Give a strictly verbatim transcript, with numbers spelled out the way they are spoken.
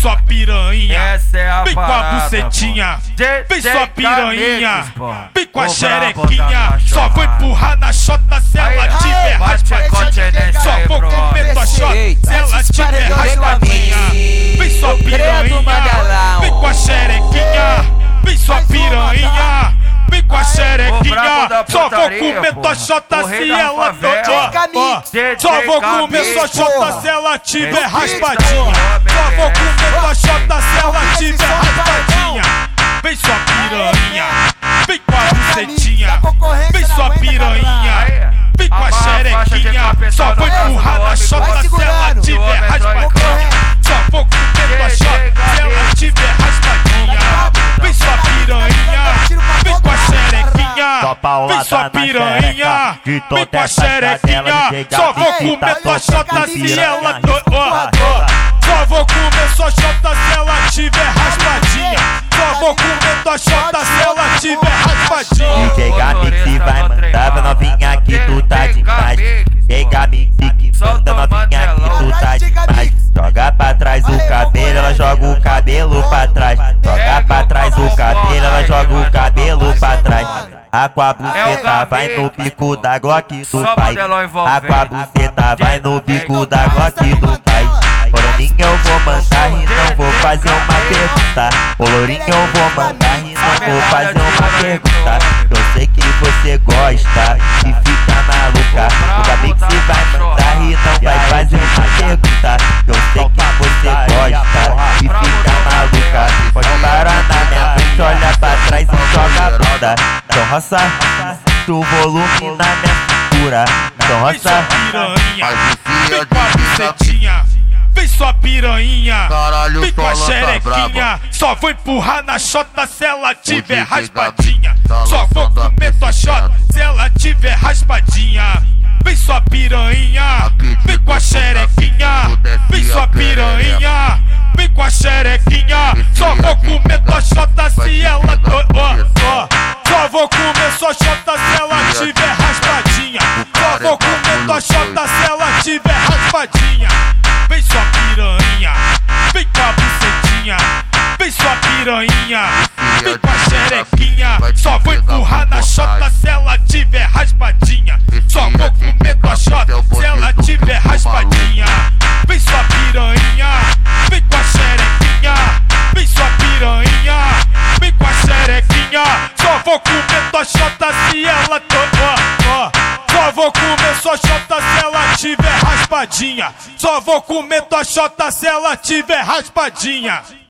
sua piranha, essa é a vem com a parada, bucetinha, pô. vem sua piranha, vem com a O xerequinha. brabo da Só vou empurrar na chota se ela Aí, tiver bate raspadinha. continência Só aí, vou brother. comer tua chota se ela tiver raspadinha. Vem sua piranha, vem com a xerequinha, vem sua piranha, vem com a xerequinha. Só vou comer tua chota se ela tiver. Só vou comer sua chota se ela tiver raspadinha. Só vou comer tua chota se ela tiver raspadinha. Vem sua piranha, vem com a bucetinha, vem sua piranha, vem com a xerequinha. Só vou empurrar na chota se ela tiver raspadinha. Só vou comer tua chota se ela tiver raspadinha. Vem sua piranha, vem com a xerequinha, vem sua piranha, vem com a xerequinha. Só vou comer tua chota se ela Só vou comer sua chota se ela tiver raspadinha. Só vou comer tua chota se ela tiver raspadinha. D J Gamix vai mandar pra novinha que tu tá demais. D J Gamix que manda novinha que tu tá demais. Joga pra trás o cabelo, ela joga o cabelo pra trás. Joga pra trás o cabelo, ela joga o cabelo pra trás. A com a buceta vai no bico da Glock do pai. A com a buceta vai no bico da Glock do pai. Lourinho eu vou mandar e não vou fazer uma pergunta. Ô Lourinho eu vou mandar e não vou fazer uma pergunta. Eu sei que você gosta e fica maluca. O Gamix vai mandar e não vai fazer uma pergunta. Eu sei que você gosta e fica maluca. Pode parar na minha frente, olha pra trás e joga a bunda. Então roça o volume na minha cintura. Então roça vem com a bucetinha, vem sua piranha, caralho, vem com a xerequinha. Só vou empurrar na chota se ela tiver raspadinha. Só vou comer tua chota se ela tiver raspadinha. Vem sua piranha, vem com a xerequinha, vem sua piranha, vem com a xerequinha. Só vou comer tua chota se ela Só vou comer sua chota se ela tiver raspadinha. Só vou comer tua chota se ela tiver raspadinha. Vem sua piranha, vem com a bucetinha, vem sua piranha, vem com a xerequinha. Só vou empurrar na chota se ela tiver raspadinha. Só vou comer tua chota se ela tiver raspadinha. Vem sua piranha, vem com a xerequinha, vem sua piranha, vem com a xerequinha. Só vou comer tua chota se ela Só vou comer sua chota se ela tiver raspadinha. Só vou comer tua chota se ela tiver raspadinha.